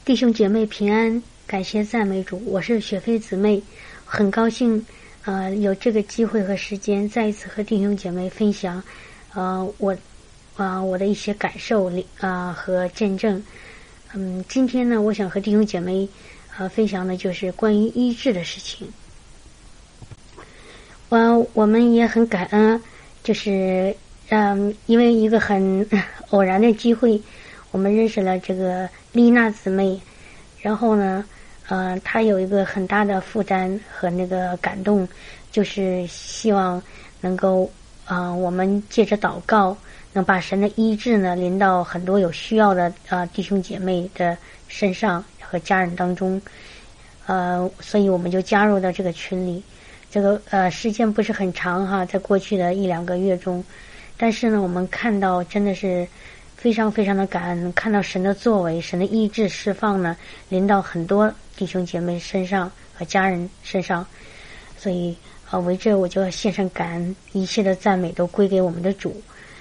弟兄姐妹平安，感谢赞美主，我是雪飞姊妹，很高兴有这个机会和时间再一次和弟兄姐妹分享我的一些感受和见证。今天呢，我想和弟兄姐妹分享的就是关于医治的事情。我们也很感恩，就是因为一个很偶然的机会，我们认识了这个丽娜姊妹，然后呢她有一个很大的负担和那个感动，就是希望能够我们借着祷告能把神的医治呢临到很多有需要的弟兄姐妹的身上和家人当中，所以我们就加入到这个群里。这个时间不是很长哈，在过去的1-2个月中，但是呢我们看到真的是非常非常的感恩，看到神的作为，神的医治释放呢临到很多弟兄姐妹身上和家人身上，所以为这我就要献上感恩，一切的赞美都归给我们的主。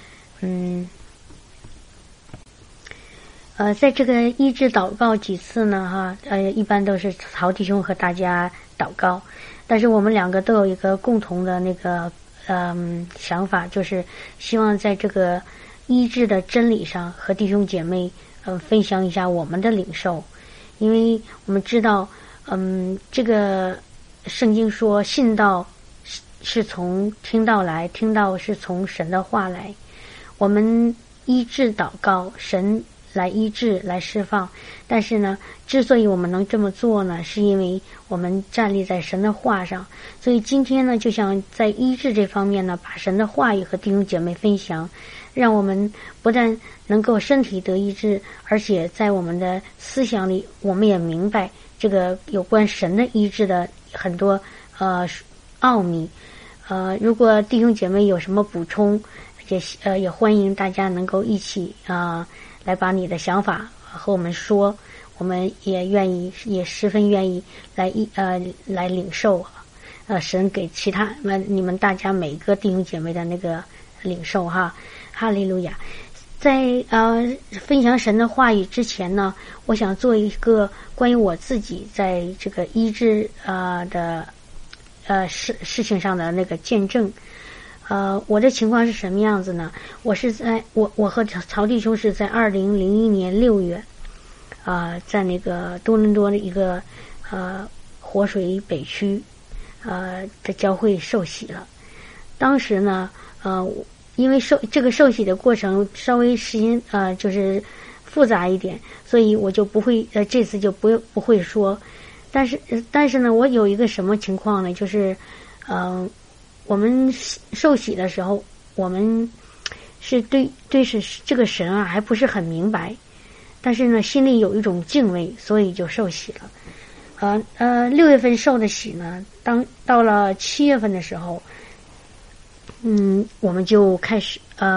在这个医治祷告几次呢一般都是曹弟兄和大家祷告，但是我们两个都有一个共同的那个想法，就是希望在这个医治的真理上和弟兄姐妹分享一下我们的领受。因为我们知道这个圣经说信道是从听道来，听道是从神的话来。我们医治祷告，神来医治来释放，但是呢之所以我们能这么做呢，是因为我们站立在神的话上。所以今天呢就想在医治这方面呢把神的话语和弟兄姐妹分享，让我们不但能够身体得医治，而且在我们的思想里我们也明白这个有关神的医治的很多奥秘。如果弟兄姐妹有什么补充，也欢迎大家能够一起来把你的想法和我们说，我们也愿意，也十分愿意来领受神给其他你们大家每个弟兄姐妹的那个领受哈利路亚。在分享神的话语之前呢，我想做一个关于我自己在这个医治的事情上的那个见证。我的情况是什么样子呢？我和曹弟兄是在2001年6月在那个多伦多的一个活水北区的教会受洗了。当时呢因为这个受洗的过程稍微时间就是复杂一点，所以我就不会这次就不会说。但是呢我有一个什么情况呢，就是我们受洗的时候，我们是对这个神还不是很明白，但是呢心里有一种敬畏，所以就受洗了。6月份受的洗呢，到了7月份的时候我们就开始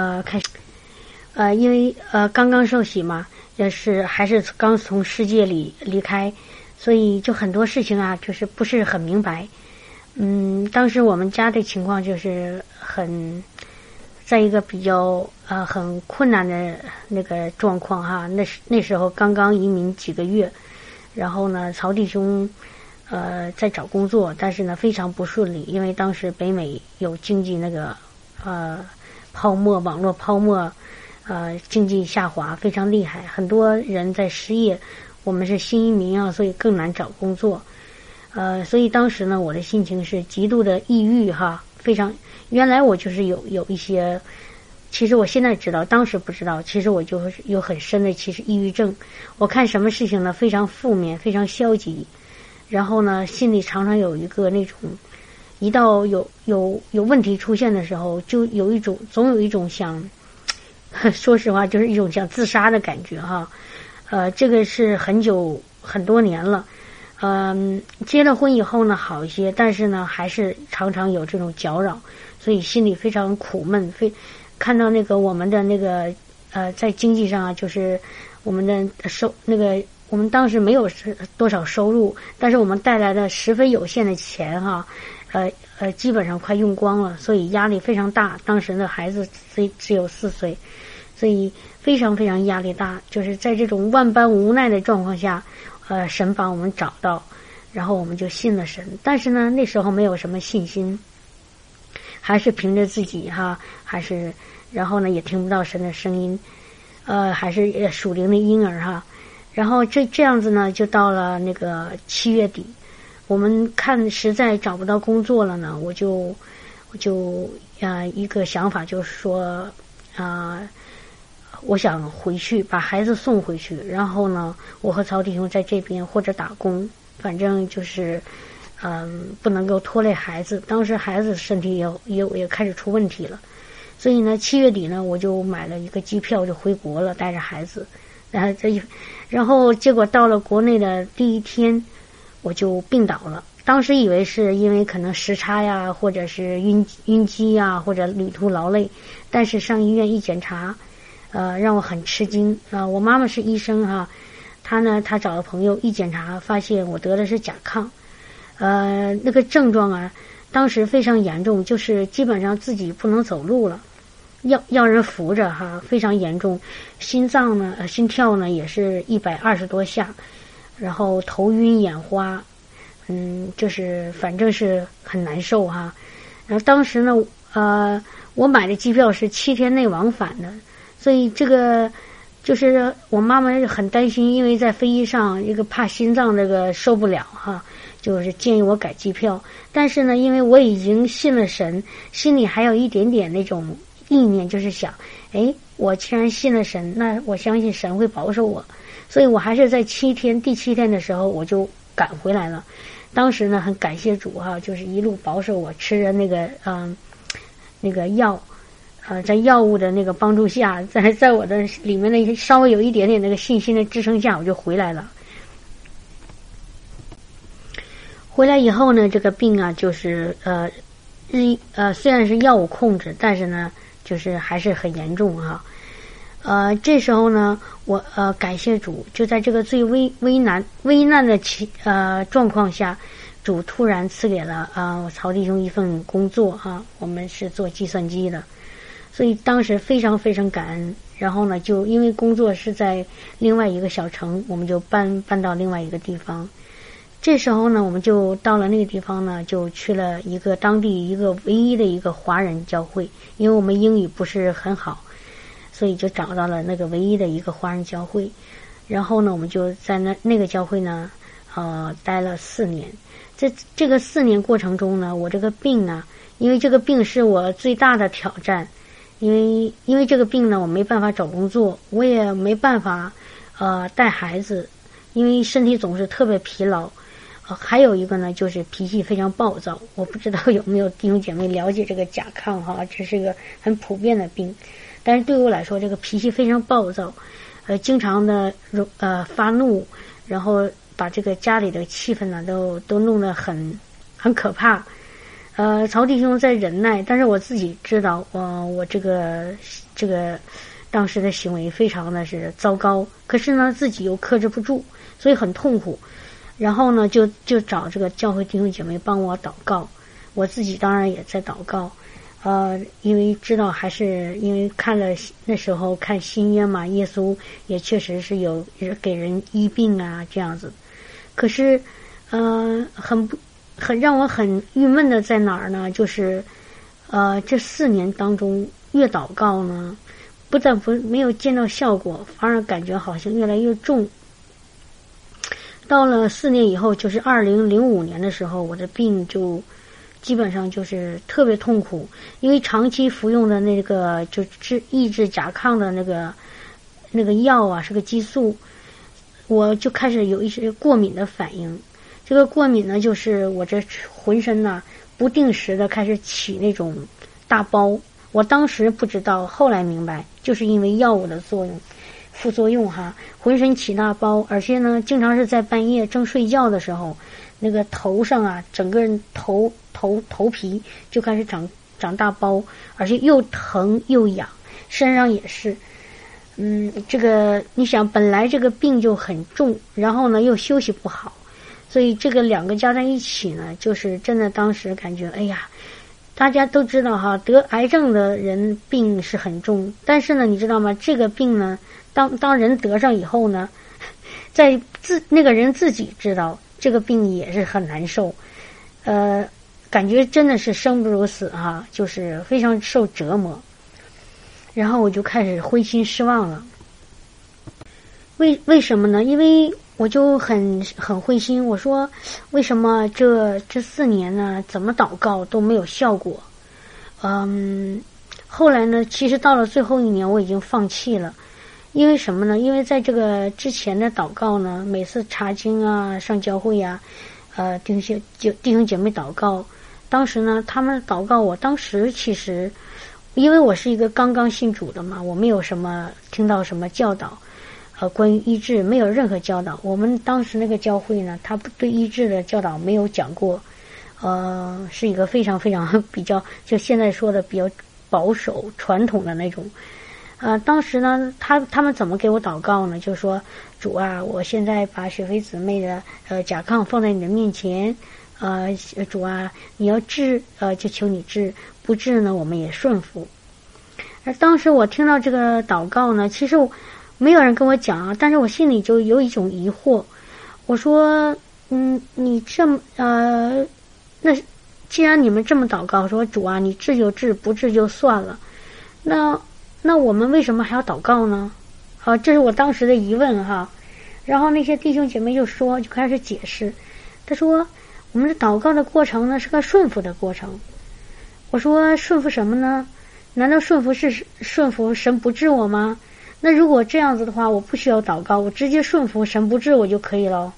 因为刚刚受洗嘛，还是刚从世界里离开，所以就很多事情就是不是很明白。当时我们家的情况就是在一个比较很困难的那个状况那时候刚刚移民几个月，然后呢曹弟兄在找工作，但是呢非常不顺利，因为当时北美有经济那个网络泡沫经济下滑非常厉害，很多人在失业，我们是新移民所以更难找工作。所以当时呢我的心情是极度的抑郁非常，原来我就是有一些，其实我现在知道，当时不知道，其实我就有很深的抑郁症。我看什么事情呢非常负面非常消极，然后呢心里常常有一个那种，一到有问题出现的时候，就总有一种想，说实话就是一种想自杀的感觉这个是很多年了。结了婚以后呢好一些，但是呢还是常常有这种搅扰，所以心里非常苦闷。看到那个我们的那个在经济上就是我们的我们当时没有多少收入，但是我们带来的十分有限的钱基本上快用光了，所以压力非常大。当时的孩子只有4岁， 所以非常非常压力大。就是在这种万般无奈的状况下，神把我们找到，然后我们就信了神。但是呢，那时候没有什么信心，还是凭着自己然后呢也听不到神的声音，还是属灵的婴儿然后这样子呢，就到了那个7月底，我们看实在找不到工作了呢，我就一个想法就是说我想回去把孩子送回去，然后呢我和曹弟兄在这边或者打工，反正就是不能够拖累孩子。当时孩子身体也开始出问题了，所以呢7月底呢我就买了一个机票就回国了，带着孩子。然后结果到了国内的第一天我就病倒了。当时以为是因为可能时差呀，或者是晕机呀，或者旅途劳累，但是上医院一检查让我很吃惊我妈妈是医生她找了朋友一检查，发现我得的是甲亢那个症状当时非常严重，就是基本上自己不能走路了，要人扶着非常严重。心跳呢也是120多下，然后头晕眼花，就是反正是很难受然后当时呢我买的机票是7天内往返的，所以这个就是我妈妈很担心，因为在飞机上一个怕心脏这个受不了就是建议我改机票。但是呢因为我已经信了神，心里还有一点点那种意念，就是想我既然信了神，那我相信神会保守我，所以我还是在第7天的时候我就赶回来了。当时呢很感谢主就是一路保守我，吃着那个药在药物的那个帮助下，在我的里面的稍微有一点点那个信心的支撑下，我就回来了。回来以后呢，这个病就是虽然是药物控制，但是呢就是还是很严重这时候呢我感谢主，就在这个最危难的状况下，主突然赐给了曹弟兄一份工作我们是做计算机的，所以当时非常非常感恩。然后呢就因为工作是在另外一个小城，我们就搬到另外一个地方。这时候呢我们就到了那个地方呢，就去了当地一个唯一的一个华人教会，因为我们英语不是很好，所以就找到了那个唯一的一个华人教会。然后呢我们就在那个教会呢待了4年。这个4年过程中呢，我这个病呢，因为这个病是我最大的挑战，因为这个病呢我没办法找工作，我也没办法带孩子，因为身体总是特别疲劳还有一个呢就是脾气非常暴躁。我不知道有没有弟兄姐妹了解这个甲亢这是一个很普遍的病，但是对我来说这个脾气非常暴躁经常的发怒，然后把这个家里的气氛呢都弄得很可怕。曹弟兄在忍耐，但是我自己知道我这个当时的行为非常的是糟糕，可是呢自己又克制不住，所以很痛苦。然后呢就找这个教会弟兄姐妹帮我祷告，我自己当然也在祷告因为知道还是因为那时候看新约嘛，耶稣也确实是有给人医病这样子。可是很让我很郁闷的在哪儿呢，就是这4年当中越祷告呢不但没有见到效果，反而感觉好像越来越重。到了4年以后，就是2005年的时候，我的病就基本上就是特别痛苦，因为长期服用的那个就抑制甲亢的那个药是个激素，我就开始有一些过敏的反应。这个过敏呢，就是我这浑身呢不定时的开始起那种大包。我当时不知道，后来明白，就是因为药物的副作用浑身起大包，而且呢经常是在半夜正睡觉的时候，那个头上整个人头皮就开始长大包，而且又疼又痒，身上也是这个你想本来这个病就很重，然后呢又休息不好，所以这个2个加在一起呢，就是真的当时感觉大家都知道哈，得癌症的人病是很重，但是呢，你知道吗？这个病呢，当人得上以后呢，在那个人自己知道这个病也是很难受，感觉真的是生不如死哈，就是非常受折磨。然后我就开始灰心失望了。为什么呢？因为我就很灰心，我说为什么这4年呢，怎么祷告都没有效果？后来呢，其实到了最后1年，我已经放弃了。因为什么呢？因为在这个之前的祷告呢，每次查经啊、上教会啊，弟兄姐妹祷告，当时呢，他们祷告我，当时其实因为我是一个刚刚信主的嘛，我没有什么听到什么教导。关于医治没有任何教导，我们当时那个教会呢，他对医治的教导没有讲过，是一个非常非常比较，就现在说的比较保守传统的那种。当时呢，他们怎么给我祷告呢？就说主啊，我现在把雪菲姊妹的甲亢放在你的面前，主啊，你要治就求你治，不治呢我们也顺服。而当时我听到这个祷告呢，其实没有人跟我讲啊，但是我心里就有一种疑惑。我说，你这么那既然你们这么祷告，说主啊，你治就治，不治就算了，那我们为什么还要祷告呢？这是我当时的疑问哈。然后那些弟兄姐妹就开始解释，他说我们的祷告的过程呢是个顺服的过程。我说顺服什么呢？难道顺服神不治我吗？那如果这样子的话，我不需要祷告，我直接顺服神不治我就可以了。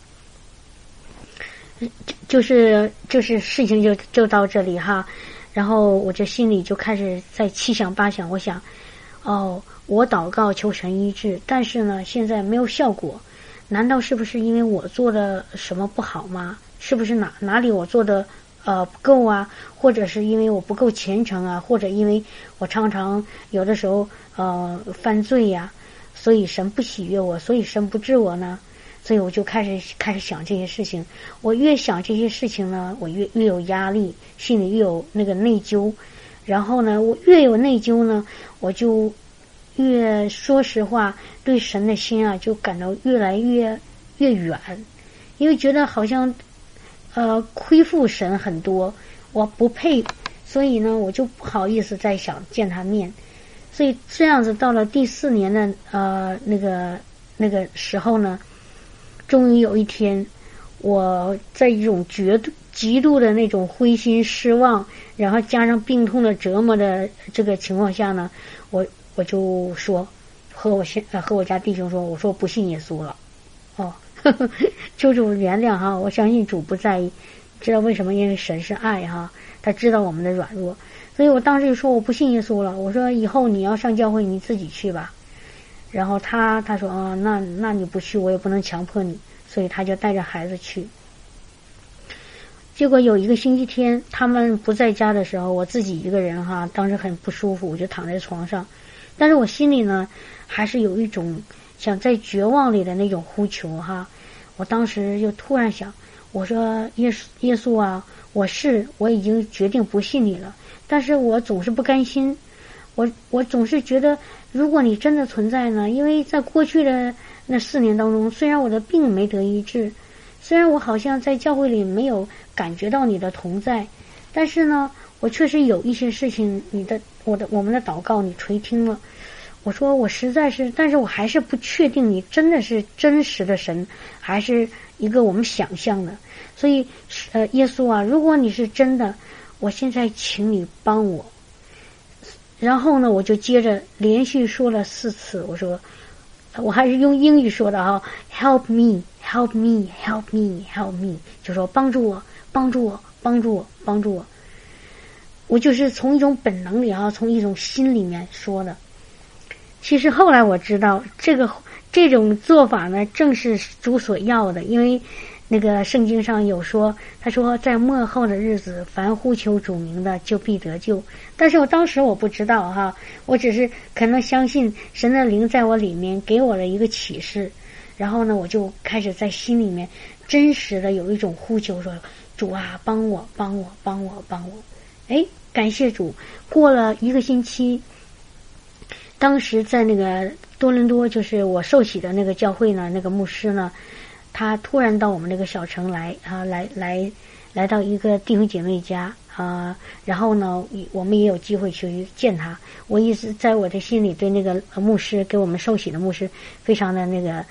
就是事情就到这里哈。然后我这心里就开始在七想八想，我想，我祷告求神医治，但是呢现在没有效果，难道是不是因为我做的什么不好吗？是不是哪里我做的不够啊？或者是因为我不够虔诚啊？或者因为我常常有的时候犯罪呀，所以神不喜悦我，所以神不治我呢？所以我就开始想这些事情。我越想这些事情呢，我越有压力，心里越有那个内疚。然后呢，我越有内疚呢，我就越说实话，对神的心啊，就感到越来越远，因为觉得好像亏负神很多，我不配，所以呢，我就不好意思再想见他面。所以这样子到了第4年的那个时候呢，终于有一天，我在一种极度的那种灰心失望，然后加上病痛的折磨的这个情况下呢，我就说和我家弟兄说，我说不信耶稣了。求主原谅哈，我相信主不在意，知道为什么？因为神是爱哈，他知道我们的软弱，所以我当时就说我不信耶稣了。我说以后你要上教会你自己去吧。然后他说那你不去我也不能强迫你，所以他就带着孩子去。结果有一个星期天他们不在家的时候，我自己一个人哈，当时很不舒服，我就躺在床上，但是我心里呢还是有一种想在绝望里的那种呼求哈。我当时就突然想，我说耶稣啊，我已经决定不信你了，但是我总是不甘心，我总是觉得如果你真的存在呢，因为在过去的那4年当中，虽然我的病没得医治，虽然我好像在教会里没有感觉到你的同在，但是呢我确实有一些事情我们的祷告你垂听了。我说我实在是，但是我还是不确定你真的是真实的神，还是一个我们想象的。所以耶稣啊，如果你是真的，我现在请你帮我。然后呢我就接着连续说了4次，我说我还是用英语说的哈 ，Help me, help me, help me, help me， 就说帮助我，帮助我，帮助我，帮助我。我就是从一种本能里啊，从一种心里面说的。其实后来我知道，这种做法呢，正是主所要的，因为那个圣经上有说，他说在末后的日子，凡呼求主名的，就必得救。但是我当时我不知道哈，我只是可能相信神的灵在我里面给我了一个启示，然后呢，我就开始在心里面真实的有一种呼求说，主啊，帮我，帮我，帮我，帮我。 哎，感谢主，过了1个星期，当时在那个多伦多，就是我受洗的那个教会呢，那个牧师呢，他突然到我们那个小城来啊，来到一个弟兄姐妹家啊，然后呢，我们也有机会去见他。我一直在我的心里对那个牧师给我们受洗的牧师非常的那个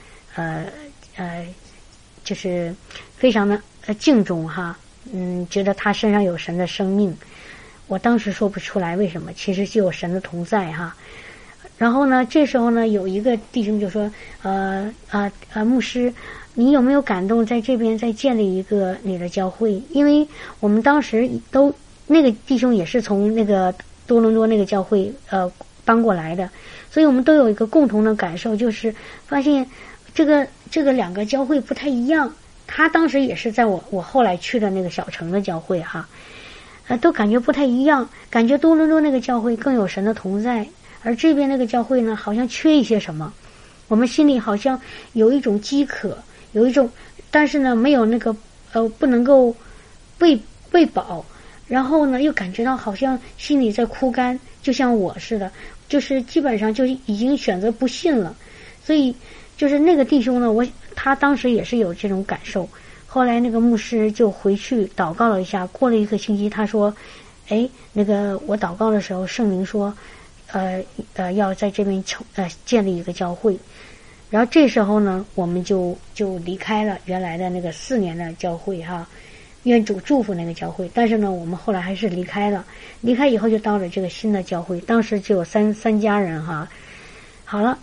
就是非常的敬重哈，觉得他身上有神的生命。我当时说不出来为什么，其实就有神的同在哈。然后呢，这时候呢，有一个弟兄就说，牧师，你有没有感动在这边再建立一个你的教会？因为我们当时都那个弟兄也是从那个多伦多那个教会搬过来的，所以我们都有一个共同的感受，就是发现这个2个教会不太一样。他当时也是在我后来去的那个小城的教会哈，都感觉不太一样，感觉多伦多那个教会更有神的同在。而这边那个教会呢，好像缺一些什么，我们心里好像有一种饥渴，有一种，但是呢，没有那个不能够喂饱，然后呢，又感觉到好像心里在枯干，就像我似的，就是基本上就已经选择不信了。所以就是那个弟兄呢，他当时也是有这种感受。后来那个牧师就回去祷告了一下，过了1个星期，他说：“哎，那个我祷告的时候，圣灵说。”要在这边建立一个教会，然后这时候呢，我们就离开了原来的那个4年的教会哈，愿主祝福那个教会。但是呢，我们后来还是离开了，离开以后就到了这个新的教会，当时只有三家人哈。好了，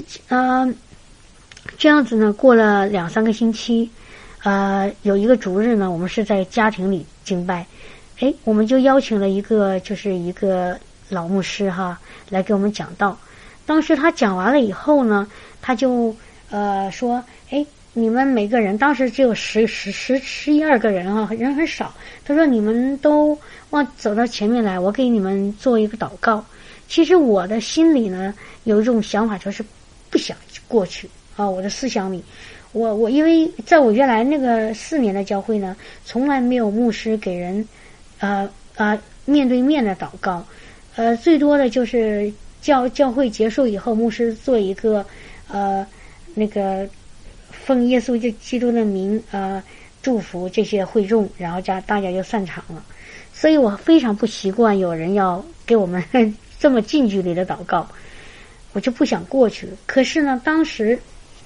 这样子呢，过了2-3个星期，有一个主日呢，我们是在家庭里敬拜，哎，我们就邀请了一个老牧师哈来给我们讲道。当时他讲完了以后呢，他就说，哎，你们每个人，当时只有11-12个人啊，人很少。他说你们都走到前面来，我给你们做一个祷告。其实我的心里呢有一种想法，就是不想过去啊，我的思想里，我因为在我原来那个4年的教会呢，从来没有牧师给人面对面的祷告。最多的就是教会结束以后，牧师做一个那个奉耶稣基督的名祝福这些会众，然后大家就散场了。所以我非常不习惯有人要给我们这么近距离的祷告，我就不想过去。可是呢，当时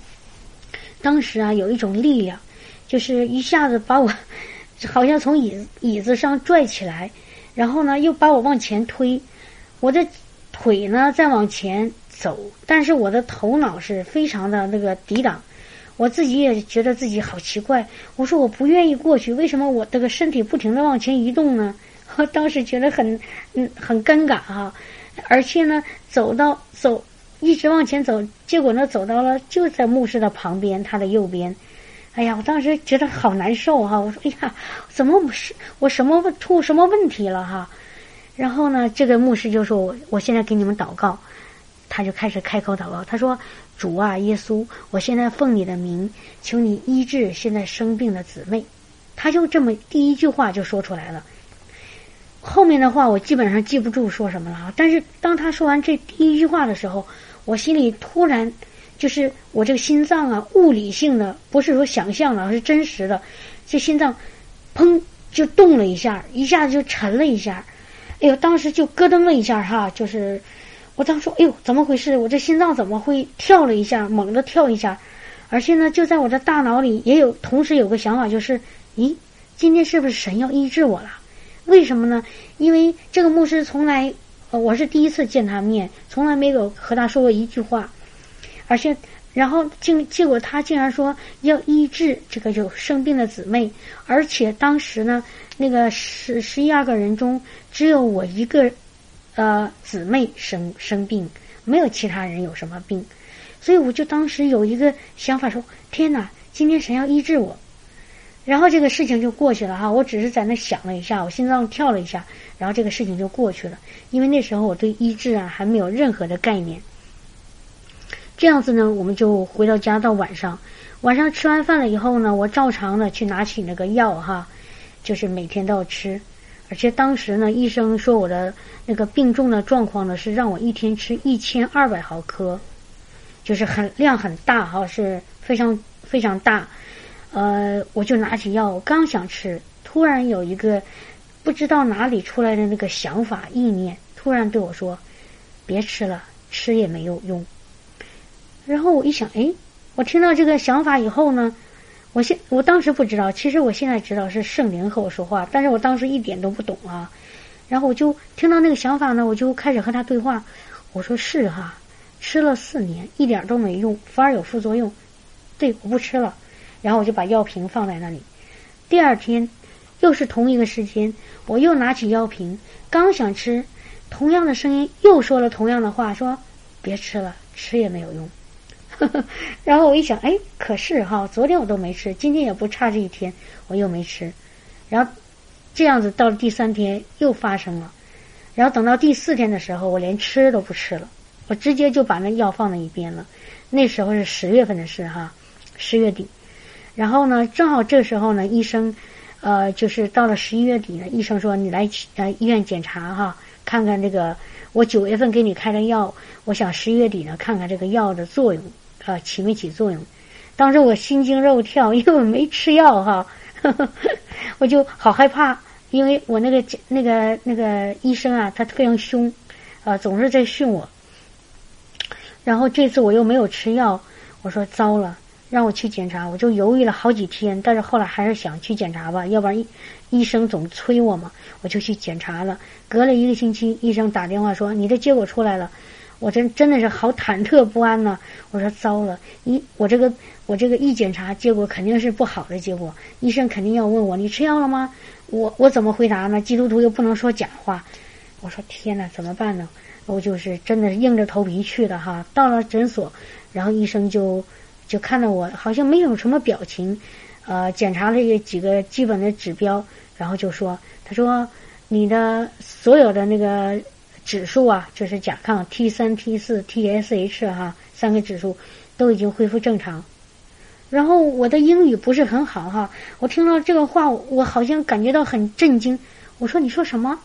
有一种力量，就是一下子把我好像从椅子上拽起来，然后呢又把我往前推。我的腿呢在往前走，但是我的头脑是非常的那个抵挡。我自己也觉得自己好奇怪，我说我不愿意过去，为什么我这个身体不停地往前移动呢？我当时觉得很尴尬哈，而且呢一直往前走，结果呢走到了就在牧师的旁边，他的右边。哎呀，我当时觉得好难受哈，我说哎呀，怎么我出什么问题了哈？然后呢，这个牧师就说我现在给你们祷告，他就开始开口祷告。他说：“主啊，耶稣，我现在奉你的名，求你医治现在生病的姊妹。”他就这么第一句话就说出来了。后面的话我基本上记不住说什么了，但是当他说完这第一句话的时候，我心里突然就是我这个心脏啊，物理性的，不是说想象的，而是真实的，这心脏砰就动了一下，一下子就沉了一下。哎呦，当时就咯噔了一下哈，就是我当时说，哎呦，怎么回事？我这心脏怎么会跳了一下，猛地跳一下？而且呢，就在我的大脑里同时有个想法，就是咦，今天是不是神要医治我了？为什么呢？因为这个牧师从来我是第一次见他面，从来没有和他说过一句话，而且然后结果他竟然说要医治这个有生病的姊妹，而且当时呢，那个11-12个人中只有我一个姊妹生病，没有其他人有什么病。所以我就当时有一个想法说，天哪，今天神要医治我。然后这个事情就过去了哈，我只是在那想了一下，我心脏跳了一下，然后这个事情就过去了。因为那时候我对医治啊还没有任何的概念。这样子呢，我们就回到家，到晚上吃完饭了以后呢，我照常的去拿起那个药哈，就是每天都要吃。 而且当时呢，医生说我的那个病重的状况呢，是让我一天吃1200毫克，就是量很大哈，是非常非常大。我就拿起药，我刚想吃，突然有一个不知道哪里出来的那个想法意念，突然对我说：“别吃了，吃也没有用。”然后我一想，我听到这个想法以后呢，我当时不知道，其实我现在知道是圣灵和我说话，但是我当时一点都不懂啊。然后我就听到那个想法呢，我就开始和他对话。我说是哈，吃了4年一点都没用，反而有副作用。对，我不吃了。然后我就把药瓶放在那里。第二天又是同一个时间，我又拿起药瓶，刚想吃，同样的声音又说了同样的话，说别吃了，吃也没有用。然后我一想，可是哈，昨天我都没吃，今天也不差这一天，我又没吃。然后这样子到了第3天又发生了，然后等到第4天的时候，我连吃都不吃了，我直接就把那药放在一边了。那时候是10月份的事哈，10月底。然后呢，正好这时候呢，医生就是到了11月底呢，医生说你来医院检查哈，看看这个我9月份给你开的药，我想11月底呢看看这个药的作用起没起作用。当时我心惊肉跳，因为我没吃药哈，我就好害怕，因为我那个医生啊，他非常凶，总是在训我。然后这次我又没有吃药，我说糟了，让我去检查，我就犹豫了好几天，但是后来还是想去检查吧，要不然医生总催我嘛，我就去检查了。隔了1个星期，医生打电话说你的结果出来了，我真的是好忐忑不安呢。我说糟了，我这个一检查结果肯定是不好的结果，医生肯定要问我你吃药了吗？我怎么回答呢？基督徒又不能说假话。我说天哪，怎么办呢？我就是真的是硬着头皮去的哈。到了诊所，然后医生就看到我好像没有什么表情，检查了几个基本的指标，然后就说，他说你的所有的那个指数啊，就是甲亢 T3、T4、TSH 哈，3个指数都已经恢复正常。然后我的英语不是很好哈，我听到这个话，我好像感觉到很震惊。我说你说什么？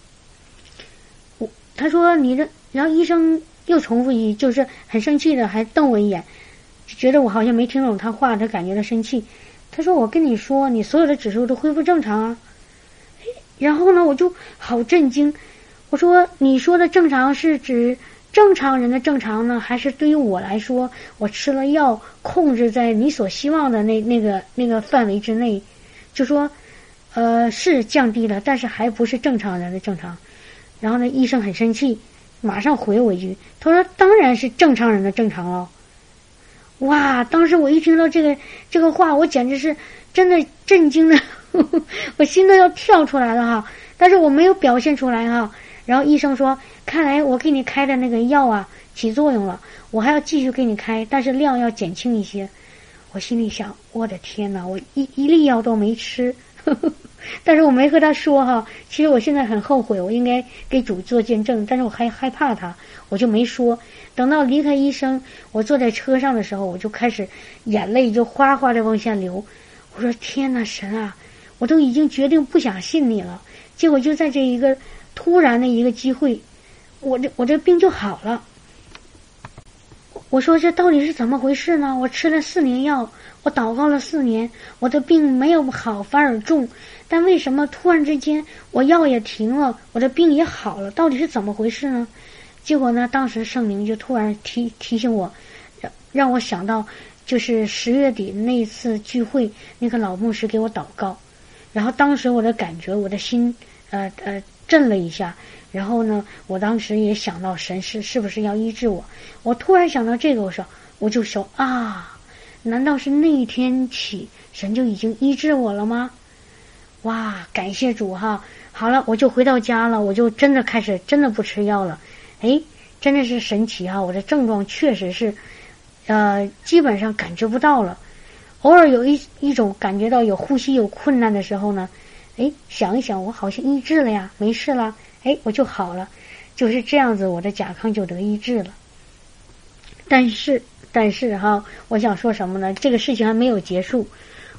他说你的，然后医生又重复一句，就是很生气的，还瞪我一眼，觉得我好像没听懂他话，他感觉到生气。他说我跟你说，你所有的指数都恢复正常啊。然后呢，我就好震惊。我说你说的正常是指正常人的正常呢，还是对于我来说，我吃了药控制在你所希望的那个范围之内？就说是降低了，但是还不是正常人的正常。然后呢，医生很生气，马上回我一句，他说当然是正常人的正常了。哇，当时我一听到这个话，我简直是真的震惊的，我心都要跳出来了哈，但是我没有表现出来哈。然后医生说，看来我给你开的那个药啊起作用了，我还要继续给你开，但是量要减轻一些。我心里想，我的天哪，我一粒药都没吃，但是我没和他说哈。其实我现在很后悔，我应该给主做见证，但是我还害怕他，我就没说。等到离开医生，我坐在车上的时候，我就开始眼泪就哗哗的往下流。我说天哪，神啊，我都已经决定不想信你了，结果就在这一个突然的一个机会，我这病就好了。我说这到底是怎么回事呢？我吃了4年药，我祷告了4年，我的病没有好反而重，但为什么突然之间我药也停了，我的病也好了？到底是怎么回事呢？结果呢，当时圣灵就突然提醒我，让我想到就是10月底那一次聚会，那个老牧师给我祷告，然后当时我的感觉，我的心震了一下。然后呢，我当时也想到神是不是要医治我？我突然想到这个，我就说啊，难道是那一天起神就已经医治我了吗？哇，感谢主哈！好了，我就回到家了，我就真的开始真的不吃药了。真的是神奇哈！我的症状确实是基本上感觉不到了，偶尔有一种感觉到有呼吸有困难的时候呢，想一想我好像医治了呀，没事了。我就好了，就是这样子，我的甲亢就得医治了。但是哈，我想说什么呢？这个事情还没有结束。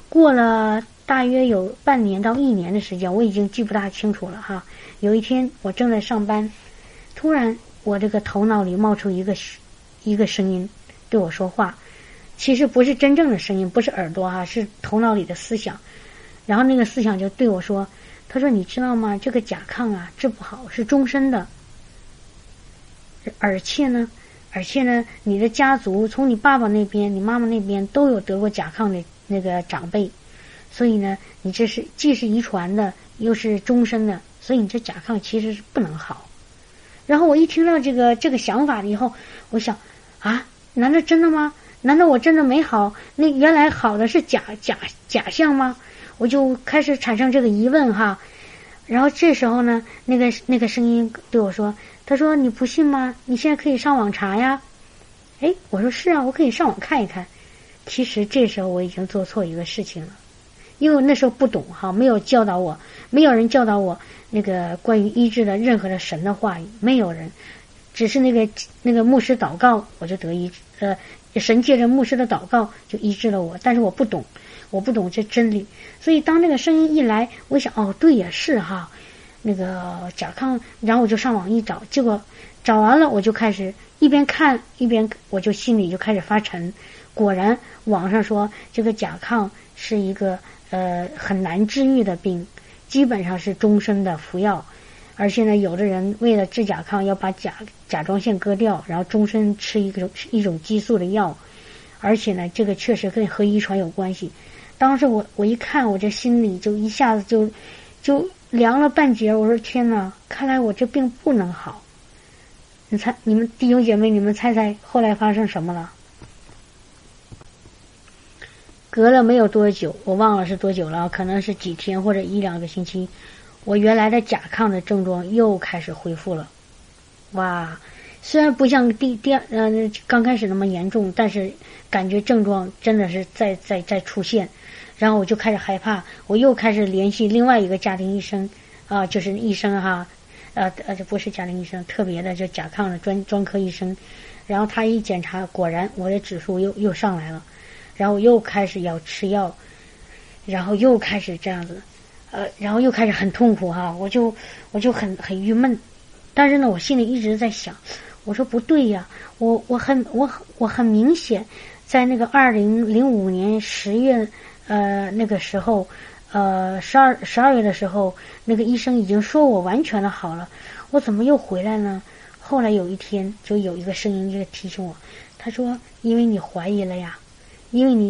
过了大约有半年到1年的时间，我已经记不大清楚了哈。有一天我正在上班，突然我这个头脑里冒出一个声音对我说话，其实不是真正的声音，不是耳朵哈，是头脑里的思想。然后那个思想就对我说，他说你知道吗，这个甲亢啊治不好，是终身的，而且呢你的家族从你爸爸那边你妈妈那边都有得过甲亢的那个长辈，所以呢你这是既是遗传的又是终身的，所以你这甲亢其实是不能好。然后我一听到这个想法以后，我想啊，难道真的吗？难道我真的没好？那原来好的是假象吗？我就开始产生这个疑问哈。然后这时候呢，那个声音对我说，他说你不信吗？你现在可以上网查呀。哎，我说是啊，我可以上网看一看。其实这时候我已经做错一个事情了，因为我那时候不懂哈，没有人教导我那个关于医治的任何的神的话语，没有人，只是那个牧师祷告，我就得医治，神借着牧师的祷告就医治了我，但是我不懂这真理，所以当那个声音一来，我想哦，对也是哈，那个甲亢，然后我就上网一找，结果找完了，我就开始一边看一边我就心里就开始发沉，果然网上说这个甲亢是一个很难治愈的病，基本上是终身的服药，而且呢，有的人为了治甲亢要把甲状腺割掉，然后终身吃一种激素的药，而且呢，这个确实和遗传有关系。当时我一看，我这心里就一下子就凉了半截。我说天哪，看来我这病不能好。你们弟兄姐妹，你们猜猜后来发生什么了？隔了没有多久，我忘了是多久了，可能是几天或者1-2个星期，我原来的甲亢的症状又开始恢复了。哇，虽然不像刚开始那么严重，但是感觉症状真的是在出现。然后我就开始害怕，我又开始联系另外一个家庭医生啊，就是医生哈，这不是家庭医生，特别的就甲亢的专科医生。然后他一检查，果然我的指数又上来了，然后又开始要吃药，然后又开始这样子，然后又开始很痛苦哈，我就很郁闷。但是呢，我心里一直在想，我说不对呀，我很明显，在那个2005年10月。那个时候，12月的时候，那个医生已经说我完全的好了，我怎么又回来呢？后来有一天，就有一个声音就提醒我，他说：“因为你怀疑了呀，因为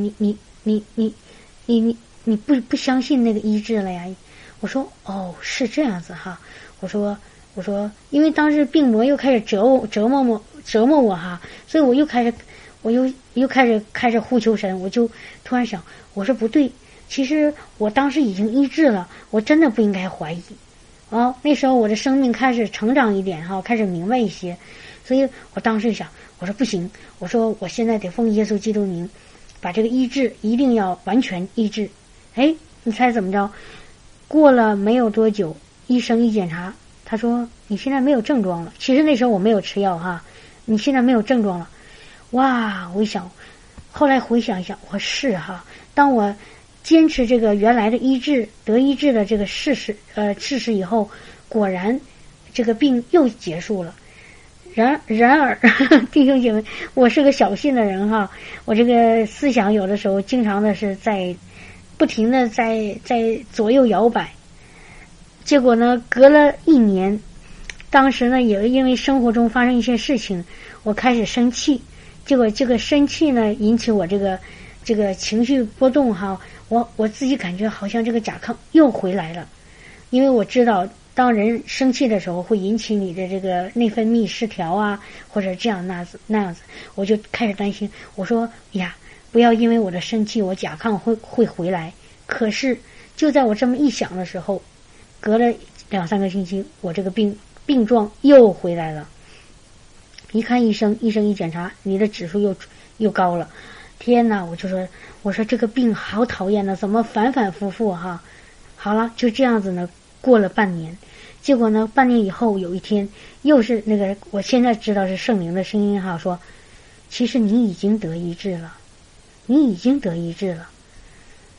你不相信那个医治了呀。”我说：“哦，是这样子哈。”我说，因为当时病魔又开始折磨我哈，所以我又开始呼求神，我就突然想，我说不对，其实我当时已经医治了，我真的不应该怀疑。那时候我的生命开始成长一点哈，开始明白一些，所以我当时想，我说不行，我说我现在得奉耶稣基督名，把这个医治一定要完全医治。哎，你猜怎么着？过了没有多久，医生一检查，他说你现在没有症状了。其实那时候我没有吃药哈，你现在没有症状了。哇，我一想，后来回想一想，我是哈，当我坚持这个原来的得医治的这个事实以后，果然这个病又结束了。然而弟兄姐妹，我是个小信的人哈，我这个思想有的时候经常的是不停的在左右摇摆。结果呢，隔了1年，当时呢也因为生活中发生一些事情，我开始生气。结果这个生气呢，引起我这个情绪波动哈，我自己感觉好像这个甲亢又回来了，因为我知道当人生气的时候会引起你的这个内分泌失调啊，或者这样那样子，我就开始担心，我说呀，不要因为我的生气，我甲亢会回来。可是就在我这么一想的时候，隔了2-3个星期，我这个病状又回来了。一看医生一检查，你的指数又高了。天哪，我说这个病好讨厌的，怎么反反复复哈？好了，就这样子呢，过了半年。结果呢，半年以后有一天，又是那个我现在知道是圣灵的声音哈，说其实你已经得医治了，你已经得医治了。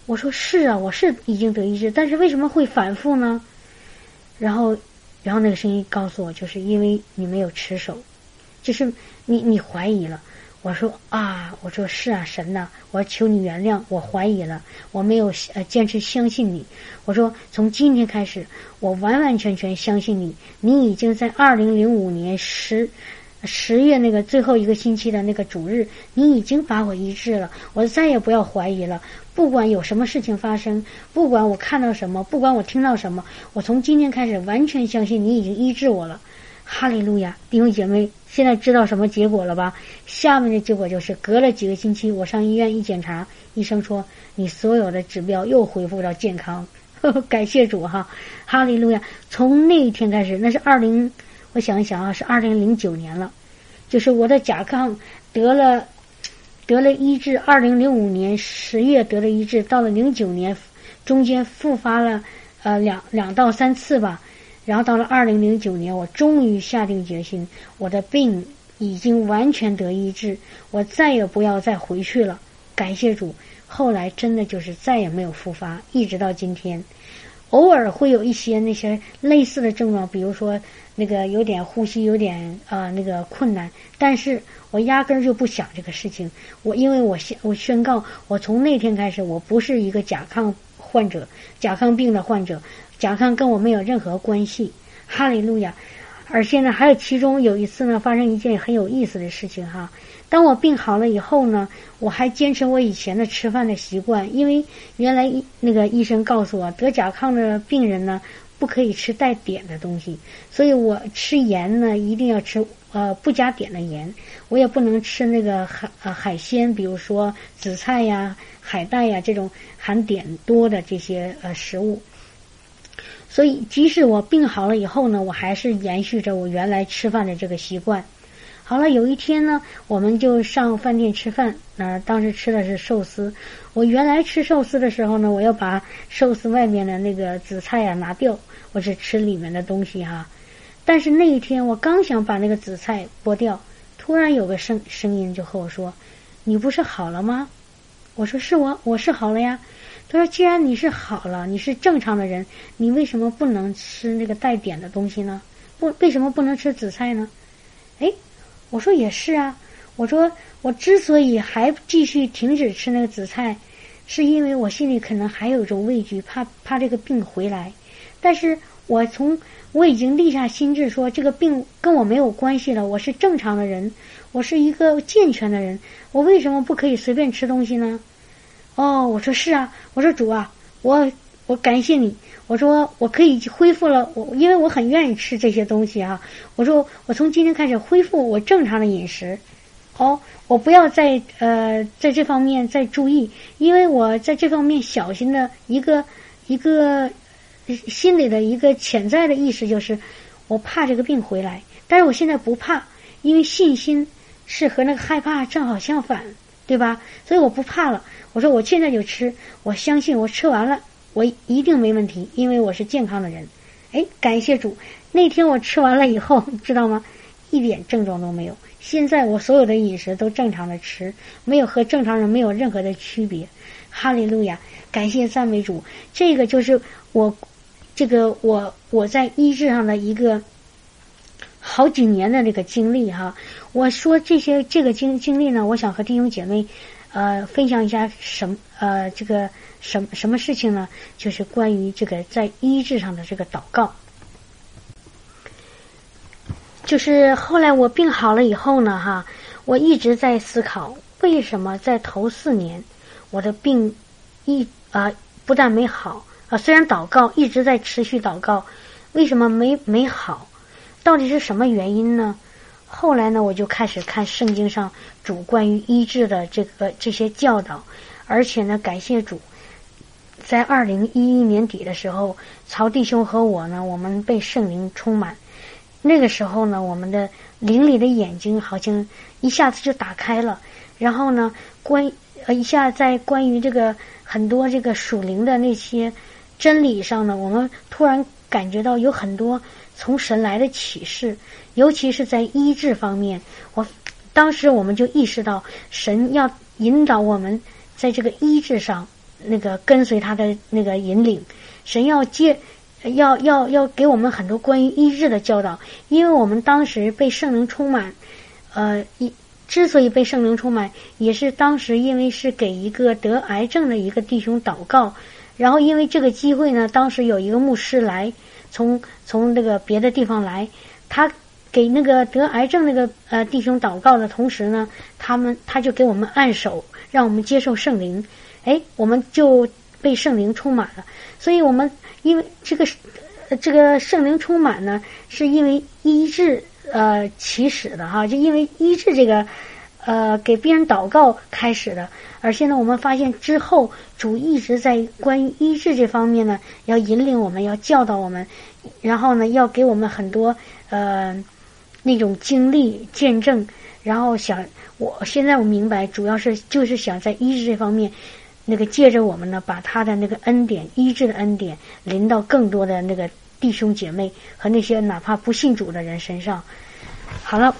我说是啊，我是已经得医治，但是为什么会反复呢？然后那个声音告诉我，就是因为你没有持守，就是你怀疑了。我说啊，我说是啊，神呐，我求你原谅，我怀疑了，我没有坚持相信你。我说从今天开始，我完完全全相信你，你已经在2005年10月那个最后一个星期的那个主日，你已经把我医治了，我再也不要怀疑了。不管有什么事情发生，不管我看到什么，不管我听到什么，我从今天开始完全相信你已经医治我了。哈利路亚！弟兄姐妹，现在知道什么结果了吧？下面的结果就是隔了几个星期，我上医院一检查，医生说你所有的指标又恢复到健康。感谢主哈！哈利路亚！从那一天开始，那是我想一想啊，是2009年了，就是我的甲亢得了医治，2005年10月得了医治，到了09年中间复发了两到3次吧。然后到了2009年，我终于下定决心，我的病已经完全得医治，我再也不要再回去了。感谢主！后来真的就是再也没有复发，一直到今天。偶尔会有一些那些类似的症状，比如说那个有点呼吸有点那个困难，但是我压根儿就不想这个事情。因为我宣告，我从那天开始，我不是一个甲亢病的患者。甲亢跟我没有任何关系，哈利路亚！而且呢，还有其中有一次呢，发生一件很有意思的事情哈。当我病好了以后呢，我还坚持我以前的吃饭的习惯，因为原来那个医生告诉我，得甲亢的病人呢不可以吃带碘的东西，所以我吃盐呢一定要吃不加碘的盐，我也不能吃那个海鲜，比如说紫菜呀、海带呀这种含碘多的这些食物。所以即使我病好了以后呢，我还是延续着我原来吃饭的这个习惯。好了，有一天呢，我们就上饭店吃饭，当时吃的是寿司。我原来吃寿司的时候呢，我要把寿司外面的那个紫菜拿掉，我只吃里面的东西哈。但是那一天我刚想把那个紫菜剥掉，突然有个声音就和我说：“你不是好了吗？”我说：“是我是好了呀。”他说：“既然你是好了，你是正常的人，你为什么不能吃那个带碘的东西呢？为什么不能吃紫菜呢？”哎，我说也是啊。我说我之所以还继续停止吃那个紫菜，是因为我心里可能还有一种畏惧，怕这个病回来。但是我已经立下心志说，这个病跟我没有关系了，我是正常的人，我是一个健全的人，我为什么不可以随便吃东西呢？哦，我说是啊，我说主啊，我感谢你，我说我可以恢复了，因为我很愿意吃这些东西啊，我说我从今天开始恢复我正常的饮食，我不要在这方面再注意，因为我在这方面小心的一个心里的一个潜在的意识就是我怕这个病回来，但是我现在不怕，因为信心是和那个害怕正好相反，对吧？所以我不怕了。我说我现在就吃，我相信我吃完了我一定没问题，因为我是健康的人。哎，感谢主，那天我吃完了以后，知道吗？一点症状都没有。现在我所有的饮食都正常的吃，没有和正常人没有任何的区别。哈利路亚，感谢赞美主。这个就是我在医治上的一个好几年的这个经历哈。我说这个经历呢，我想和弟兄姐妹分享一下什么事情呢？就是关于这个在医治上的这个祷告。就是后来我病好了以后呢哈，我一直在思考，为什么在头4年我的病不但没好虽然祷告一直在持续祷告，为什么没好？到底是什么原因呢？后来呢，我就开始看圣经上主关于医治的这些教导，而且呢，感谢主，在2011年底的时候，曹弟兄和我呢，我们被圣灵充满。那个时候呢，我们的灵里的眼睛好像一下子就打开了，然后呢，一下在关于这个很多这个属灵的那些真理上呢，我们突然感觉到有很多从神来的启示，尤其是在医治方面，当时我们就意识到神要引导我们在这个医治上那个跟随他的那个引领。神要给我们很多关于医治的教导，因为我们当时被圣灵充满，之所以被圣灵充满，也是当时因为是给一个得癌症的一个弟兄祷告，然后因为这个机会呢，当时有一个牧师来，从那个别的地方来，他给那个得癌症那个弟兄祷告的同时呢，他就给我们按手，让我们接受圣灵，我们就被圣灵充满了。所以我们因为这个圣灵充满呢，是因为医治起始的哈，就因为医治这个给别人祷告开始的。而现在我们发现之后，主一直在关于医治这方面呢，要引领我们，要教导我们，然后呢，要给我们很多那种经历见证。然后现在我明白，主要就是想在医治这方面，那个借着我们呢，把他的那个恩典，医治的恩典临到更多的那个弟兄姐妹和那些哪怕不信主的人身上。好了，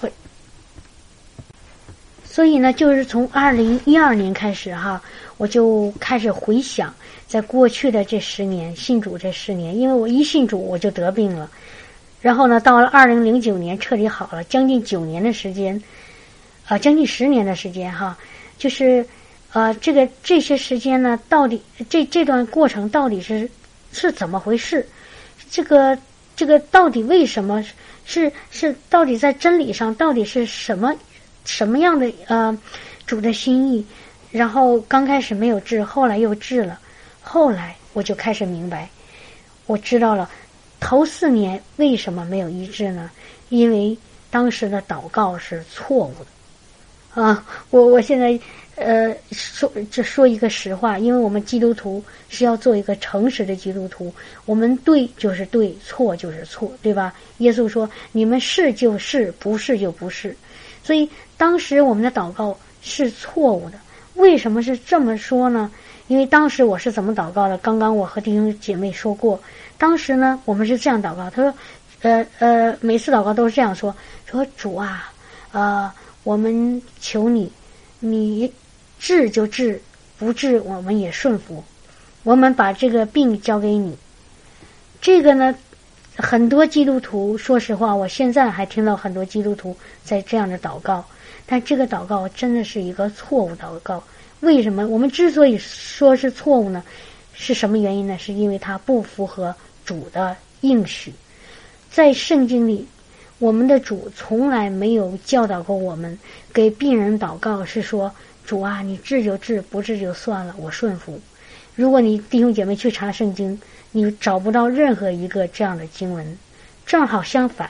所以呢，就是从2012年开始哈，我就开始回想在过去的这10年信主这10年，因为我一信主我就得病了，然后呢，到了2009年彻底好了，将近9年的时间，将近10年的时间哈，就是这些时间呢，到底这段过程到底是怎么回事？这个到底为什么是到底在真理上到底是什么样的主的心意？然后刚开始没有治，后来又治了，后来我就开始明白，我知道了头4年为什么没有医治呢？因为当时的祷告是错误的我现在说一个实话，因为我们基督徒是要做一个诚实的基督徒，我们对就是对，错就是错，对吧？耶稣说你们是就是，不是就不是。所以当时我们的祷告是错误的。为什么是这么说呢？因为当时我是怎么祷告的，刚刚我和弟兄姐妹说过。当时呢，我们是这样祷告，他说每次祷告都是这样说主啊，我们求你治就治，不治我们也顺服，我们把这个病交给你。这个呢，很多基督徒，说实话，我现在还听到很多基督徒在这样的祷告，但这个祷告真的是一个错误祷告。为什么我们之所以说是错误呢？是什么原因呢？是因为它不符合主的应许。在圣经里，我们的主从来没有教导过我们给病人祷告是说，主啊，你治就治，不治就算了，我顺服。如果你弟兄姐妹去查圣经，你找不到任何一个这样的经文。正好相反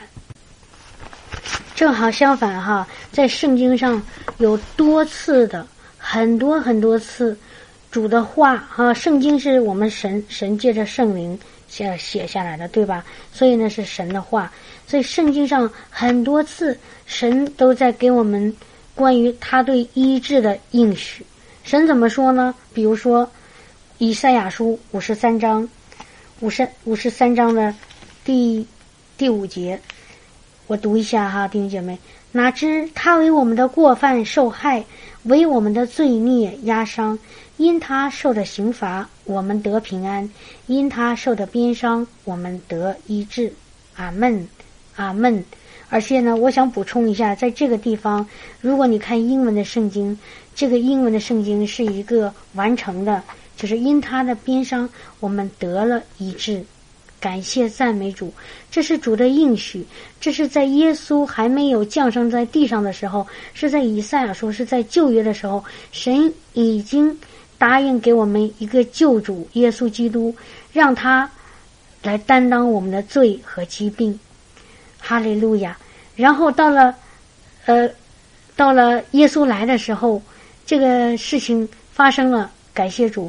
哈，在圣经上有多次的很多次主的话哈，圣经是我们神借着圣灵写下来的，对吧？所以呢是神的话，所以圣经上很多次神都在给我们关于他对医治的应许。神怎么说呢？比如说以赛亚书53章的第5节，我读一下哈，弟兄姐妹。哪知他为我们的过犯受害，为我们的罪孽压伤，因他受的刑罚，我们得平安；因他受的鞭伤，我们得医治。阿们，阿们。而且呢，我想补充一下，在这个地方，如果你看英文的圣经，这个英文的圣经是一个完成的，就是因他的鞭伤，我们得了医治。感谢赞美主，这是主的应许，这是在耶稣还没有降生在地上的时候，是在以赛亚书，是在旧约的时候，神已经答应给我们一个救主耶稣基督，让他来担当我们的罪和疾病。哈利路亚。然后到了耶稣来的时候，这个事情发生了，感谢主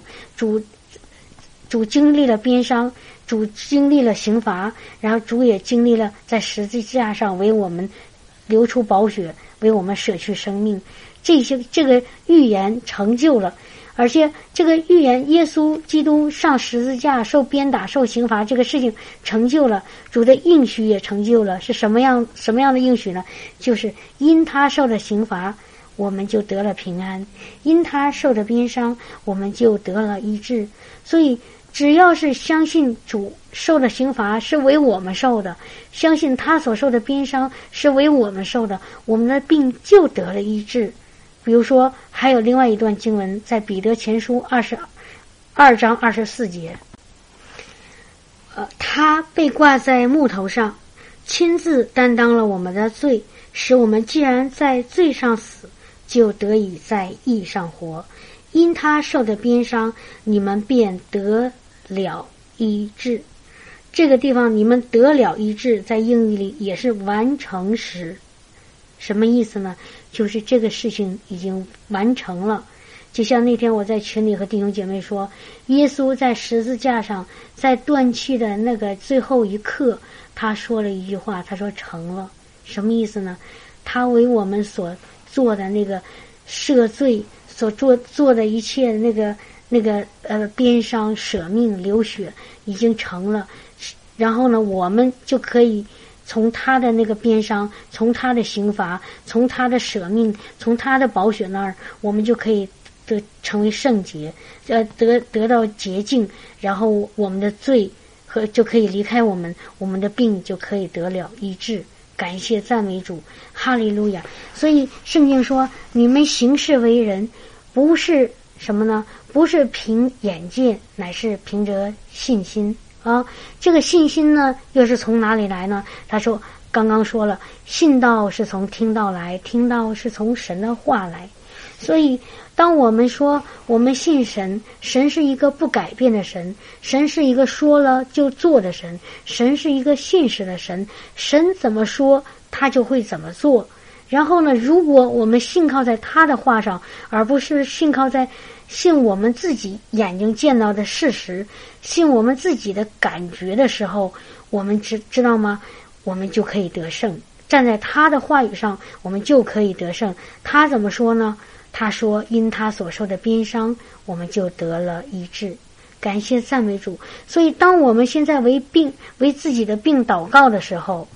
经历了鞭伤，主经历了刑罚，然后主也经历了在十字架上为我们流出宝血，为我们舍去生命。这个预言成就了，而且这个预言耶稣基督上十字架受鞭打受刑罚这个事情成就了，主的应许也成就了。是什么样的应许呢？就是因他受的刑罚， 我们就得了平安；因他受的鞭伤，我们就得了医治。所以只要是相信主受的刑罚是为我们受的，相信他所受的鞭伤是为我们受的，我们的病就得了医治。比如说还有另外一段经文，在彼得前书22章24节，他被挂在木头上，亲自担当了我们的罪，使我们既然在罪上死，就得以在义上活。因他受的鞭伤，你们便得了医治。这个地方你们得了医治，在英语里也是完成时。什么意思呢？就是这个事情已经完成了。就像那天我在群里和弟兄姐妹说，耶稣在十字架上，在断气的那个最后一刻，他说了一句话，他说成了。什么意思呢？他为我们所做的那个赦罪，所做的一切那个鞭伤、舍命、流血已经成了。然后呢，我们就可以从他的那个鞭伤，从他的刑罚，从他的舍命，从他的宝血那儿，我们就可以成为圣洁，得到洁净，然后我们的罪就可以离开我们，我们的病就可以得了医治。感谢赞美主，哈利路亚。所以圣经说，你们行事为人，不是什么呢？不是凭眼见，乃是凭着信心啊。这个信心呢，又是从哪里来呢？他说，刚刚说了，信道是从听道来，听道是从神的话来。所以当我们说我们信神，神是一个不改变的神，神是一个说了就做的神，神是一个信实的神，神怎么说他就会怎么做。然后呢，如果我们信靠在他的话上，而不是信我们自己眼睛见到的事实，信我们自己的感觉的时候，我们知道吗？我们就可以得胜。站在他的话语上，我们就可以得胜。他怎么说呢？他说，因他所受的鞭伤，我们就得了医治。感谢赞美主。所以当我们现在为自己的病祷告的时候，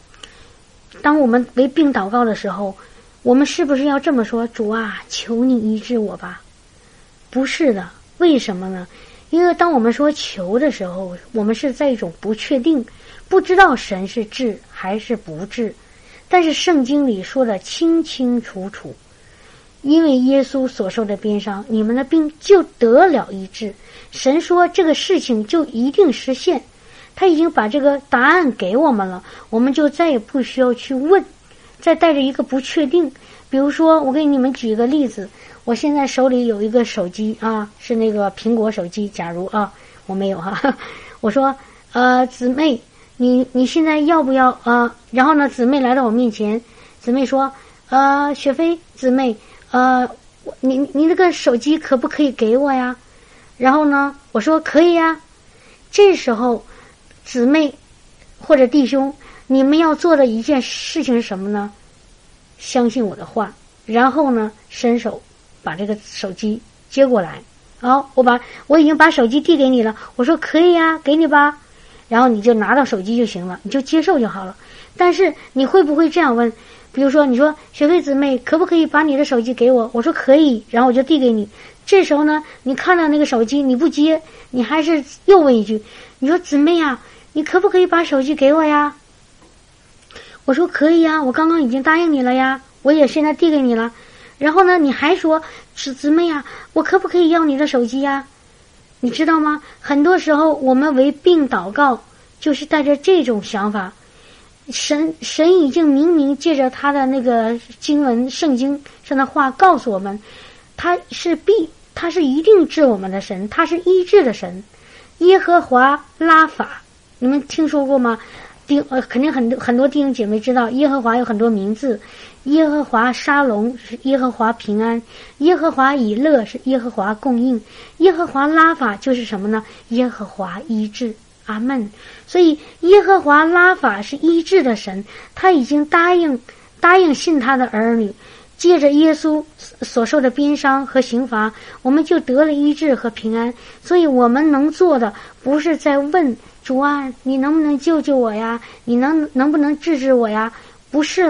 我们是不是要这么说？主啊，求你医治我吧。不是的。为什么呢？因为当我们说求的时候，我们是在一种不确定，不知道神是治还是不治。但是圣经里说的清清楚楚，因为耶稣所受的鞭伤，你们的病就得了医治。神说这个事情就一定实现，他已经把这个答案给我们了，我们就再也不需要去问，再带着一个不确定。比如说我给你们举一个例子，我现在手里有一个手机啊，是那个苹果手机，假如啊我没有哈，我说姊妹你现在要不要然后呢，姊妹来到我面前，姊妹说雪飞姊妹你那个手机可不可以给我呀？然后呢，我说可以呀。这时候姊妹或者弟兄，你们要做的一件事情是什么呢？相信我的话，然后呢，伸手把这个手机接过来。好，我已经把手机递给你了，我说可以呀，给你吧。然后你就拿到手机就行了，你就接受就好了。但是你会不会这样问？比如说你说雪飞姊妹可不可以把你的手机给我？我说可以，然后我就递给你。这时候呢，你看到那个手机你不接，你还是又问一句，你说姊妹呀，你可不可以把手机给我呀？我说可以呀，我刚刚已经答应你了呀，我也现在递给你了。然后呢，你还说姊妹呀，我可不可以要你的手机呀？你知道吗？很多时候我们为病祷告，就是带着这种想法。神已经明明借着他的那个经文圣经上的话告诉我们，他是一定治我们的神，他是医治的神。耶和华拉法，你们听说过吗？肯定很多弟兄姐妹知道，耶和华有很多名字。耶和华沙龙是耶和华平安，耶和华以勒是耶和华供应，耶和华拉法就是什么呢？耶和华医治。阿们。所以耶和华拉法是医治的神，他已经答应信他的儿女，借着耶稣所受的鞭伤和刑罚，我们就得了医治和平安。所以我们能做的不是在问主啊，你能不能救救我呀？你能不能治治我呀？不是了，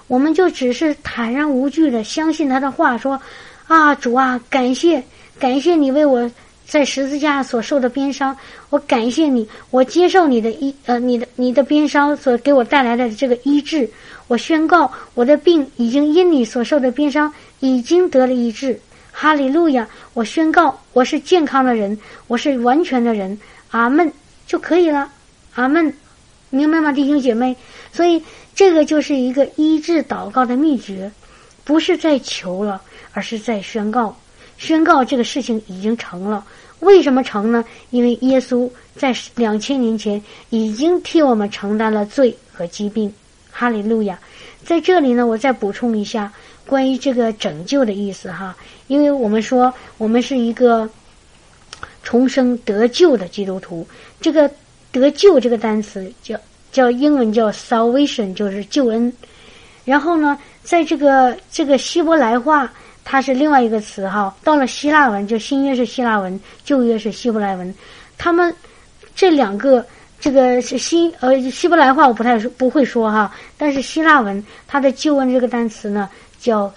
我们就只是坦然无惧的相信他的话，说啊，主啊，感谢你为我在十字架所受的鞭伤，我感谢你，我接受你的鞭伤所给我带来的这个医治，我宣告我的病已经因你所受的鞭伤已经得了医治，哈利路亚！我宣告我是健康的人，我是完全的人，阿们就可以了，阿们，明白吗，弟兄姐妹？所以这个就是一个医治祷告的秘诀，不是在求了，而是在宣告。宣告这个事情已经成了。为什么成呢？因为耶稣在2000年前已经替我们承担了罪和疾病。哈利路亚！在这里呢，我再补充一下关于这个拯救的意思哈，因为我们说我们是一个重生得救的基督徒，这个得救这个单词叫英文叫 salvation， 就是救恩。然后呢，在这个希伯来话，它是另外一个词哈。到了希腊文，就新约是希腊文，旧约是希伯来文。他们这两个，这个是希伯来话我不会说哈，但是希腊文它的救恩这个单词呢叫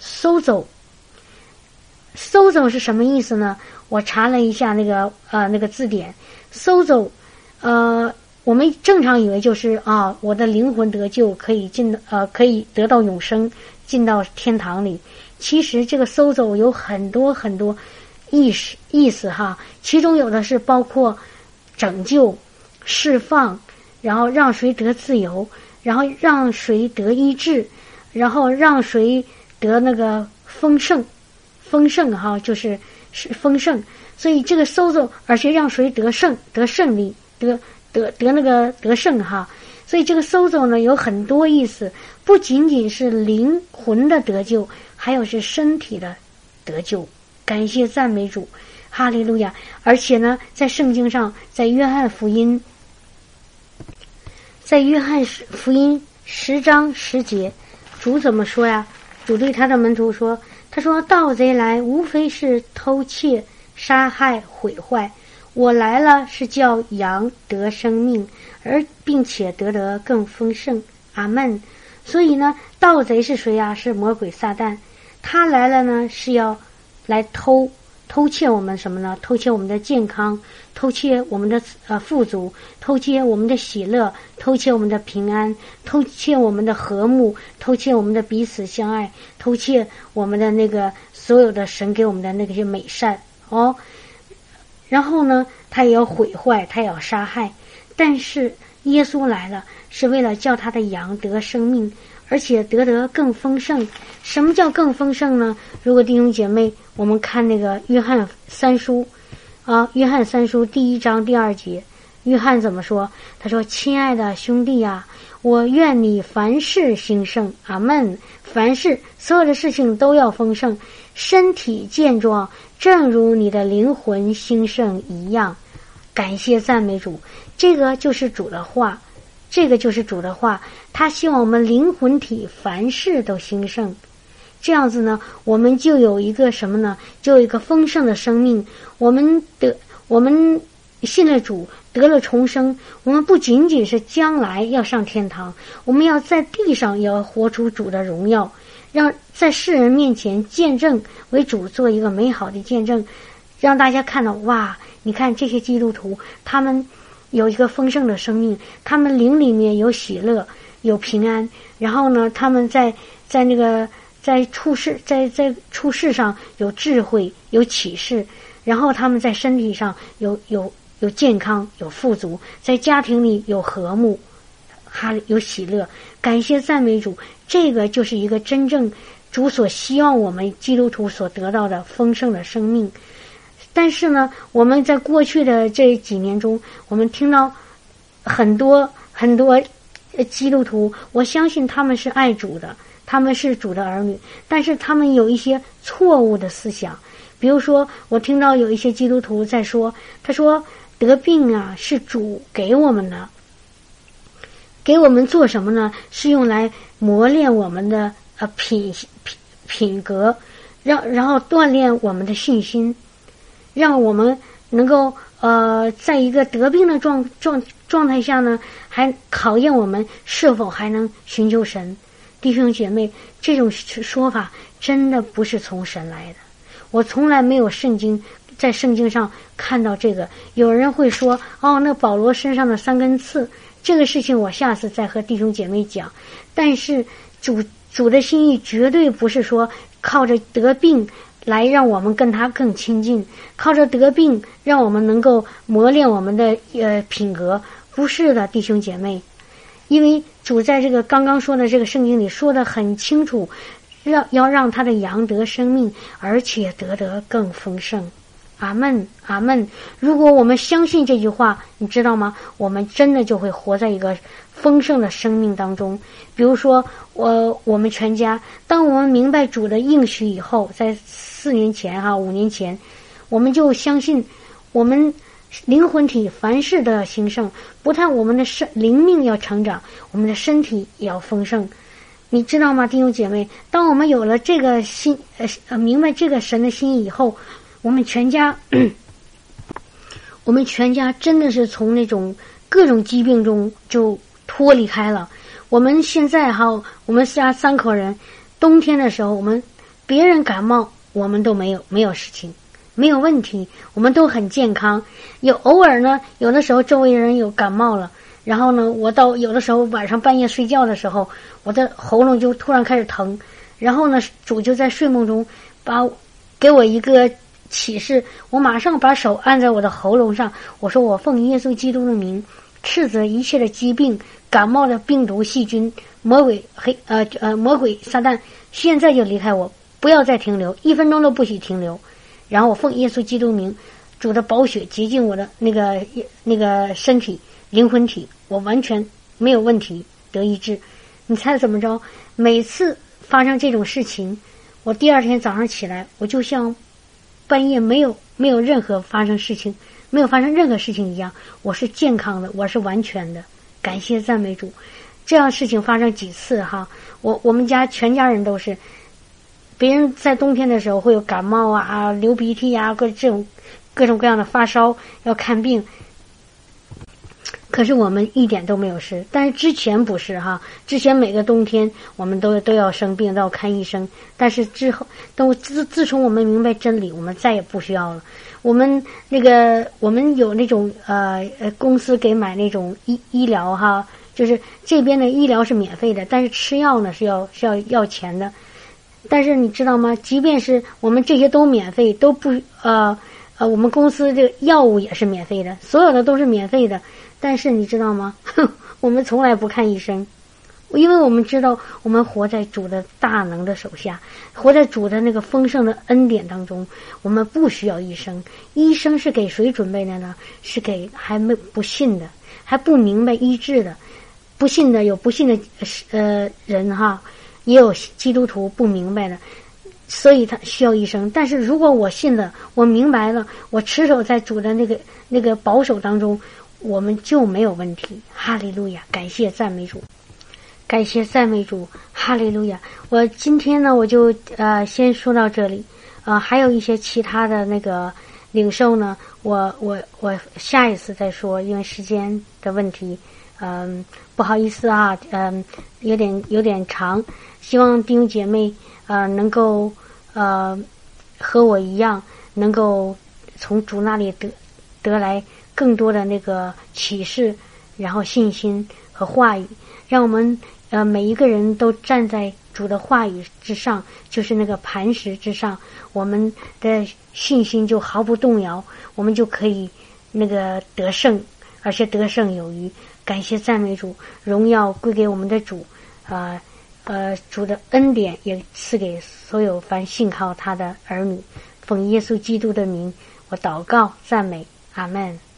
sozo。sozo 是什么意思呢？我查了一下那个字典 ，sozo，我们正常以为就是我的灵魂得救，可以可以得到永生，进到天堂里。其实这个sozo有很多很多意思哈，其中有的是包括拯救、释放，然后让谁得自由，然后让谁得医治，然后让谁得那个丰盛哈，就是丰盛。所以这个sozo，而且让谁得胜利，得胜哈。所以这个sozo呢有很多意思，不仅仅是灵魂的得救，还有是身体的得救。感谢赞美主，哈利路亚！而且呢，在圣经上，在约翰福音10章10节，主怎么说呀？主对他的门徒说，他说盗贼来无非是偷窃、杀害、毁坏，我来了是叫羊得生命，并且得更丰盛。阿们。所以呢，盗贼是谁呀？是魔鬼撒旦。他来了呢，是要来偷窃我们什么呢？偷窃我们的健康，偷窃我们的富足，偷窃我们的喜乐，偷窃我们的平安，偷窃我们的和睦，偷窃我们的彼此相爱，偷窃我们的那个所有的神给我们的那些美善哦。然后呢，他也要毁坏，他也要杀害。但是耶稣来了，是为了叫他的羊得生命，而且得更丰盛。什么叫更丰盛呢？如果弟兄姐妹，我们看那个约翰三书第1章第2节，约翰怎么说？他说：“亲爱的兄弟啊，我愿你凡事兴盛。”阿们。凡事所有的事情都要丰盛，身体健壮，正如你的灵魂兴盛一样。感谢赞美主，这个就是主的话。他希望我们灵魂体凡事都兴盛，这样子呢，我们就有一个什么呢？就有一个丰盛的生命。我们信了主，得了重生，我们不仅仅是将来要上天堂，我们要在地上也要活出主的荣耀，让在世人面前见证，为主做一个美好的见证，让大家看到，哇，你看这些基督徒，他们有一个丰盛的生命，他们灵里面有喜乐，有平安，然后呢，他们在处事上有智慧，有启示，然后他们在身体上有健康，有富足，在家庭里有和睦，有喜乐。感谢赞美主，这个就是一个真正主所希望我们基督徒所得到的丰盛的生命。但是呢，我们在过去的这几年中，我们听到很多基督徒，我相信他们是爱主的，他们是主的儿女，但是他们有一些错误的思想。比如说，我听到有一些基督徒在说，他说得病啊是主给我们的，给我们做什么呢？是用来磨练我们的品格，然后锻炼我们的信心，让我们能够在一个得病的状态下呢，还考验我们是否还能寻求神。 弟兄姐妹，这种说法真的不是从神来的。我从来没有在圣经上看到这个。有人会说，那保罗身上的3根刺，这个事情我下次再和弟兄姐妹讲。但是主的心意绝对不是说靠着得病来让我们跟他更亲近，靠着得病让我们能够磨练我们的品格，不是的，弟兄姐妹。因为主在这个刚刚说的这个圣经里说得很清楚，要让他的羊得生命，而且得更丰盛。阿们，阿们。如果我们相信这句话，你知道吗？我们真的就会活在一个丰盛的生命当中。比如说我们全家，当我们明白主的应许以后，在4年前5年前，我们就相信我们灵魂体凡事都要兴盛，不但我们的灵命要成长，我们的身体也要丰盛。你知道吗，弟兄姐妹？当我们有了这个明白这个神的心意以后，我们全家真的是从那种各种疾病中就脱离开了。我们现在我们家3口人，冬天的时候，别人感冒，我们都没有事情，没有问题，我们都很健康。偶尔呢，有的时候周围人有感冒了，然后呢，我到有的时候晚上半夜睡觉的时候，我的喉咙就突然开始疼，然后呢，主就在睡梦中给我一个启示，我马上把手按在我的喉咙上，我说我奉耶稣基督的名，斥责一切的疾病、感冒的病毒、细菌、魔鬼撒旦，现在就离开我，不要再停留，1分钟都不许停留。然后我奉耶稣基督名，主的宝血洁净我的那个身体、灵魂体，我完全没有问题，得医治。你猜怎么着？每次发生这种事情，我第2天早上起来，我就像半夜没有任何发生事情，没有发生任何事情一样，我是健康的，我是完全的。感谢赞美主。这样事情发生几次我们家全家人都是，别人在冬天的时候会有感冒流鼻涕各种各样的发烧，要看病，可是我们一点都没有事。但是之前不是之前每个冬天我们都要生病，都要看医生。但是之后自从我们明白真理，我们再也不需要了。我们有那种公司给买那种医疗就是这边的医疗是免费的，但是吃药呢是要钱的。但是你知道吗？即便是我们这些都免费，都不我们公司这个药物也是免费的，所有的都是免费的。但是你知道吗？我们从来不看医生，因为我们知道我们活在主的大能的手下，活在主的那个丰盛的恩典当中，我们不需要医生。医生是给谁准备的呢？是给还不信的，还不明白医治的。不信的有不信的人也有基督徒不明白的，所以他需要医生。但是如果我信了，我明白了，我持守在主的那个保守当中，我们就没有问题。哈利路亚，感谢赞美主，感谢赞美主，哈利路亚。我今天呢，我就先说到这里，还有一些其他的那个领受呢，我下一次再说，因为时间的问题，不好意思有点长，希望弟兄姐妹能够和我一样，能够从主那里得来更多的那个启示，然后信心和话语，让我们每一个人都站在主的话语之上，就是那个磐石之上，我们的信心就毫不动摇，我们就可以那个得胜，而且得胜有余。感谢赞美主，荣耀归给我们的主，主的恩典也赐给所有凡信靠他的儿女。奉耶稣基督的名，我祷告赞美，阿们。